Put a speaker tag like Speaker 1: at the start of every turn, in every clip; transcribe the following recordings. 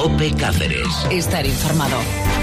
Speaker 1: COPE Cáceres.
Speaker 2: Estar informado.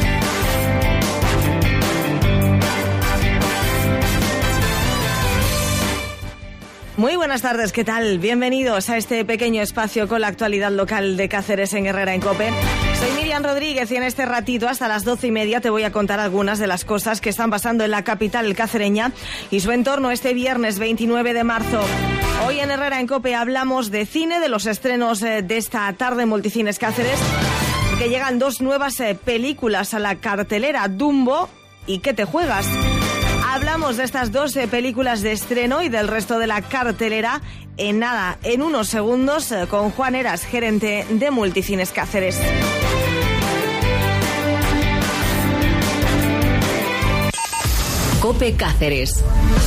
Speaker 2: Muy buenas tardes, ¿qué tal? Bienvenidos a este pequeño espacio con la actualidad local de Cáceres en Herrera en COPE. Soy Miriam Rodríguez y en este ratito hasta las 12:30 te voy a contar algunas de las cosas que están pasando en la capital cacereña y su entorno este viernes 29 de marzo. Hoy en Herrera en COPE hablamos de cine, de los estrenos de esta tarde en Multicines Cáceres, que llegan dos nuevas películas a la cartelera, Dumbo y ¿Qué te juegas? Hablamos de estas dos películas de estreno y del resto de la cartelera en unos segundos, con Juan Heras, gerente de Multicines Cáceres.
Speaker 1: COPE Cáceres.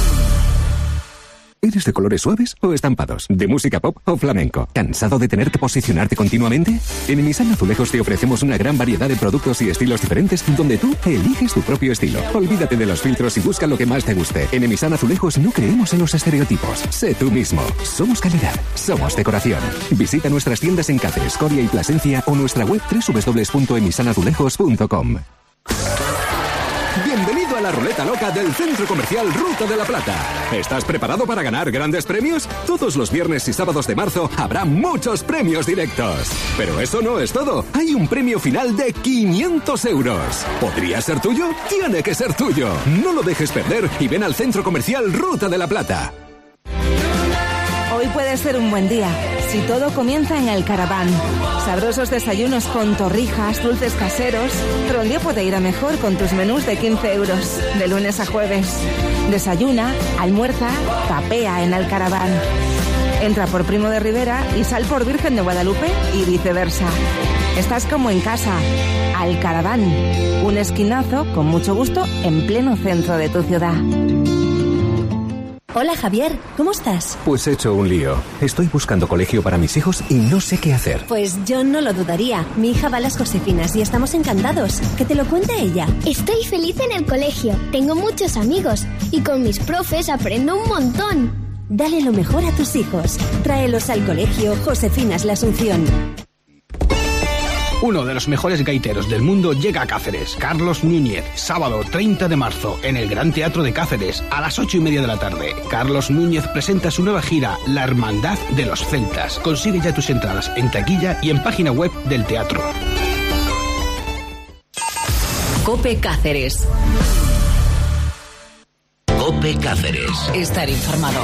Speaker 3: ¿Eres de colores suaves o estampados? ¿De música pop o flamenco? ¿Cansado de tener que posicionarte continuamente? En Emissan Azulejos te ofrecemos una gran variedad de productos y estilos diferentes donde tú eliges tu propio estilo. Olvídate de los filtros y busca lo que más te guste. En Emissan Azulejos no creemos en los estereotipos. Sé tú mismo. Somos calidad. Somos decoración. Visita nuestras tiendas en Cáceres, Coria y Plasencia o nuestra web www.emissanazulejos.com. Bienvenido a la ruleta loca del Centro Comercial Ruta de la Plata. ¿Estás preparado para ganar grandes premios? Todos los viernes y sábados de marzo habrá muchos premios directos. Pero eso no es todo. Hay un premio final de 500 euros. ¿Podría ser tuyo? Tiene que ser tuyo. No lo dejes perder y ven al Centro Comercial Ruta de la Plata.
Speaker 4: Hoy puede ser un buen día, si todo comienza en el Caraván. Sabrosos desayunos con torrijas, dulces caseros, pero el día puede ir a mejor con tus menús de 15 euros, de lunes a jueves. Desayuna, almuerza, tapea en el Caraván. Entra por Primo de Rivera y sal por Virgen de Guadalupe y viceversa. Estás como en casa. Al Caraván, un esquinazo con mucho gusto en pleno centro de tu ciudad.
Speaker 5: Hola Javier, ¿cómo estás?
Speaker 3: Pues he hecho un lío. Estoy buscando colegio para mis hijos y no sé qué hacer.
Speaker 5: Pues yo no lo dudaría. Mi hija va a las Josefinas y estamos encantados. Que te lo cuente ella.
Speaker 6: Estoy feliz en el colegio. Tengo muchos amigos y con mis profes aprendo un montón.
Speaker 5: Dale lo mejor a tus hijos. Tráelos al colegio Josefinas La Asunción.
Speaker 7: Uno de los mejores gaiteros del mundo llega a Cáceres, Carlos Núñez, sábado 30 de marzo, en el Gran Teatro de Cáceres, a las 8:30 de la tarde. Carlos Núñez presenta su nueva gira, La Hermandad de los Celtas. Consigue ya tus entradas en taquilla y en página web del teatro.
Speaker 1: COPE Cáceres. COPE Cáceres.
Speaker 2: Estar informado.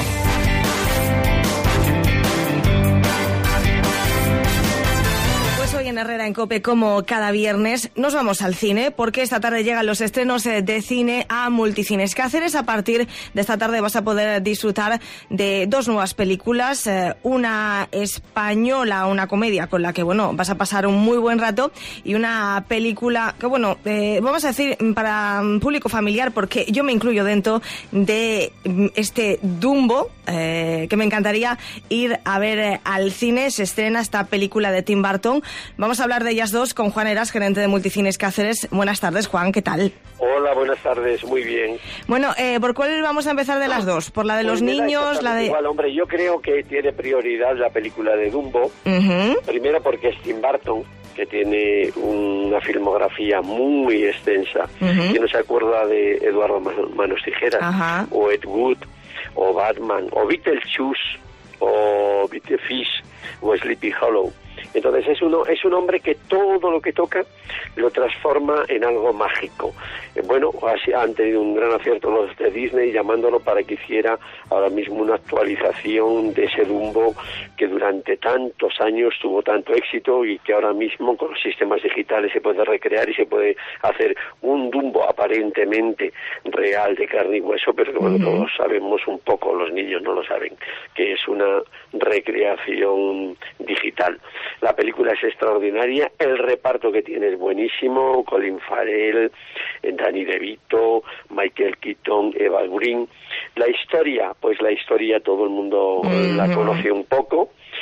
Speaker 2: En Herrera en COPE, como cada viernes, nos vamos al cine, porque esta tarde llegan los estrenos de cine a Multicines Cáceres. A partir de esta tarde vas a poder disfrutar de dos nuevas películas, una española, una comedia con la que, vas a pasar un muy buen rato, y una película que, vamos a decir, para público familiar, porque yo me incluyo dentro de este Dumbo, que me encantaría ir a ver al cine. Se estrena esta película de Tim Burton. Vamos a hablar de ellas dos con Juan Heras, gerente de Multicines Cáceres. Buenas tardes, Juan, ¿qué tal?
Speaker 8: Hola, buenas tardes, muy bien.
Speaker 2: Bueno, ¿por cuál vamos a empezar de las dos? ¿Por la de los niños? La de...
Speaker 8: Igual, hombre, yo creo que tiene prioridad la película de Dumbo. Primero porque es Tim Burton, que tiene una filmografía muy extensa. ¿Quién no se acuerda de Eduardo Manos Tijeras? O Ed Wood, o Batman, o Beetlejuice, o Beetlefish, o Sleepy Hollow. Entonces es un hombre que todo lo que toca lo transforma en algo mágico. Han tenido un gran acierto los de Disney llamándolo para que hiciera ahora mismo una actualización de ese Dumbo que durante tantos años tuvo tanto éxito y que ahora mismo con los sistemas digitales se puede recrear y se puede hacer un Dumbo aparentemente real de carne y hueso, pero que todos sabemos un poco, los niños no lo saben, que es una recreación digital. La película es extraordinaria, el reparto que tiene es buenísimo, Colin Farrell, Danny DeVito, Michael Keaton, Eva Green. La historia todo el mundo la conoce un poco.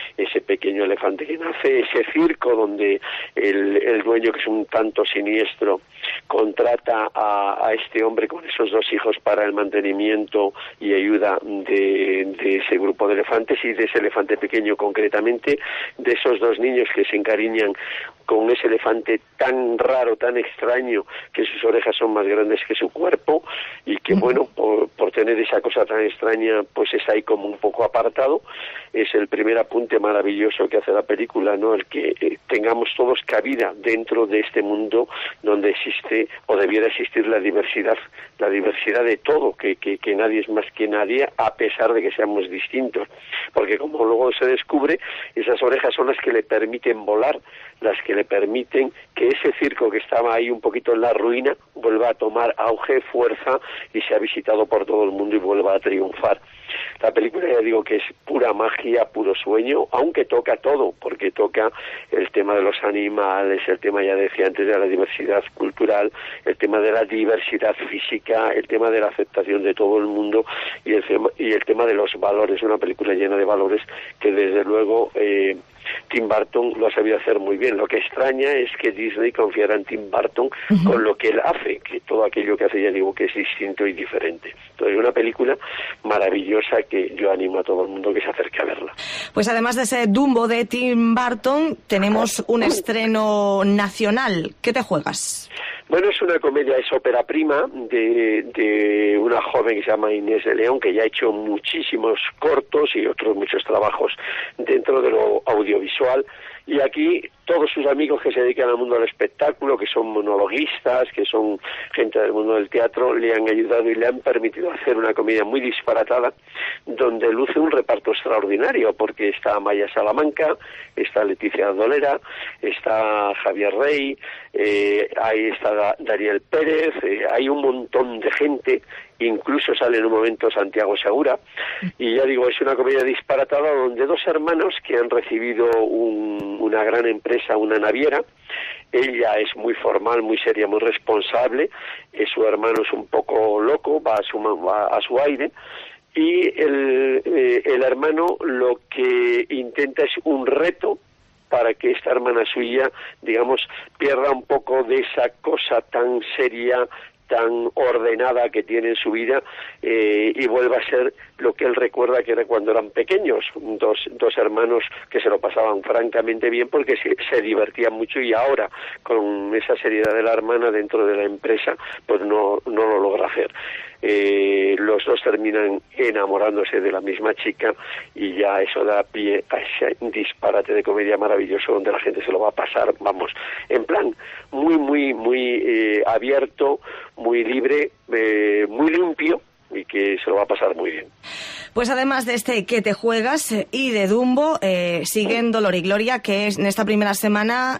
Speaker 8: ese pequeño elefante que nace, ese circo donde el dueño, que es un tanto siniestro, contrata a este hombre con esos 2 hijos para el mantenimiento y ayuda de ese grupo de elefantes, y de ese elefante pequeño concretamente, de esos 2 niños que se encariñan con ese elefante tan raro, tan extraño, que sus orejas son más grandes que su cuerpo, y que bueno, por tener esa cosa tan extraña, pues es ahí como un poco apartado. Es el primer apunte maravilloso que hace la película, ¿no? El que tengamos todos cabida dentro de este mundo donde existe o debiera existir la diversidad de todo, que nadie es más que nadie, a pesar de que seamos distintos, porque como luego se descubre, esas orejas son las que le permiten volar, las que le permiten que ese circo que estaba ahí un poquito en la ruina vuelva a tomar auge, fuerza, y sea visitado por todo el mundo y vuelva a triunfar. La película, ya digo, que es pura magia, puro sueño, aunque toca todo, porque toca el tema de los animales, el tema, ya decía antes, de la diversidad cultural, el tema de la diversidad física, el tema de la aceptación de todo el mundo y el tema de los valores. Una película llena de valores que desde luego Tim Burton lo ha sabido hacer muy bien. Lo que extraña es que Disney confiara en Tim Burton con lo que él hace, que todo aquello que hace, ya digo, que es distinto y diferente. Entonces, una película maravillosa que yo animo a todo el mundo que se acerque a verla.
Speaker 2: Pues además de ese Dumbo de Tim Burton, tenemos un estreno nacional. ¿Qué te juegas?
Speaker 8: Bueno, es una comedia, es ópera prima de una joven que se llama Inés de León, que ya ha hecho muchísimos cortos y otros muchos trabajos dentro de lo audiovisual. Y aquí todos sus amigos que se dedican al mundo del espectáculo, que son monologuistas, que son gente del mundo del teatro, le han ayudado y le han permitido hacer una comedia muy disparatada, donde luce un reparto extraordinario, porque está Maya Salamanca, está Leticia Dolera, está Javier Rey, ahí está Daniel Pérez, hay un montón de gente. Incluso sale en un momento Santiago Segura, y ya digo, es una comedia disparatada donde 2 hermanos que han recibido una gran empresa, una naviera. Ella es muy formal, muy seria, muy responsable, su hermano es un poco loco, va a su aire, y el hermano lo que intenta es un reto para que esta hermana suya, digamos, pierda un poco de esa cosa tan seria, tan ordenada que tiene en su vida, y vuelva a ser lo que él recuerda que era cuando eran pequeños, dos hermanos que se lo pasaban francamente bien porque se divertían mucho, y ahora con esa seriedad de la hermana dentro de la empresa pues no lo logra hacer. Los 2 terminan enamorándose de la misma chica, y ya eso da pie a ese disparate de comedia maravilloso donde la gente se lo va a pasar, vamos, en plan muy abierto, muy libre, muy limpio, y que se lo va a pasar muy bien.
Speaker 2: Pues además de este ¿Qué te juegas? Y de Dumbo, siguen Dolor y Gloria, que es en esta primera semana,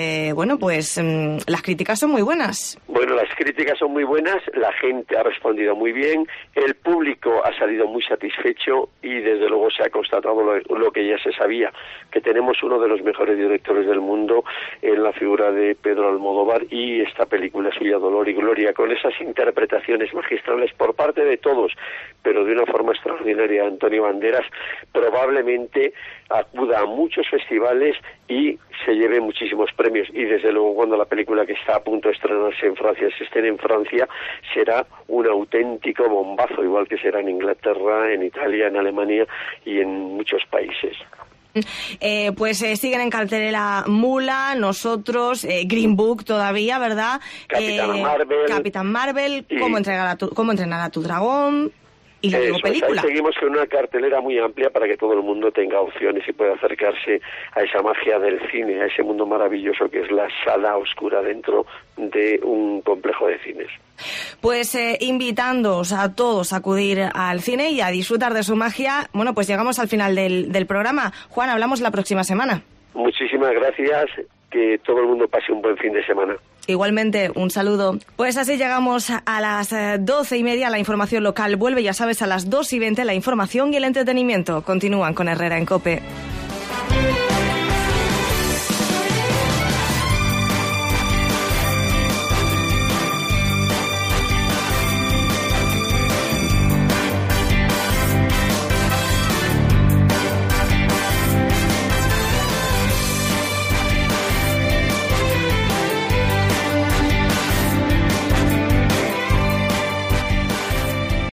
Speaker 2: las críticas son muy buenas. Bueno,
Speaker 8: las críticas son muy buenas, la gente ha respondido muy bien, el público ha salido muy satisfecho, y desde luego se ha constatado lo que ya se sabía, que tenemos uno de los mejores directores del mundo en la figura de Pedro Almodóvar, y esta película suya, Dolor y Gloria, con esas interpretaciones magistrales por parte de todos, pero de una forma extraordinaria. Antonio Banderas probablemente acuda a muchos festivales y se lleve muchísimos premios, y desde luego cuando la película, que está a punto de estrenarse en Francia, se estrene en Francia, será un auténtico bombazo, igual que será en Inglaterra, en Italia, en Alemania y en muchos países.
Speaker 2: Siguen en cartelera Mulan, Nosotros, Green Book todavía, ¿verdad? Capitán Marvel, ¿Cómo entrenar a tu dragón? Y la digo película.
Speaker 8: Seguimos con una cartelera muy amplia para que todo el mundo tenga opciones y pueda acercarse a esa magia del cine, a ese mundo maravilloso que es la sala oscura dentro de un complejo de cines.
Speaker 2: Pues invitándoos a todos a acudir al cine y a disfrutar de su magia. Bueno, pues llegamos al final del programa. Juan, hablamos la próxima semana.
Speaker 8: Muchísimas gracias, que todo el mundo pase un buen fin de semana.
Speaker 2: Igualmente, un saludo. Pues así llegamos a las 12:30. La información local vuelve, ya sabes, a las 2:20. La información y el entretenimiento continúan con Herrera en COPE.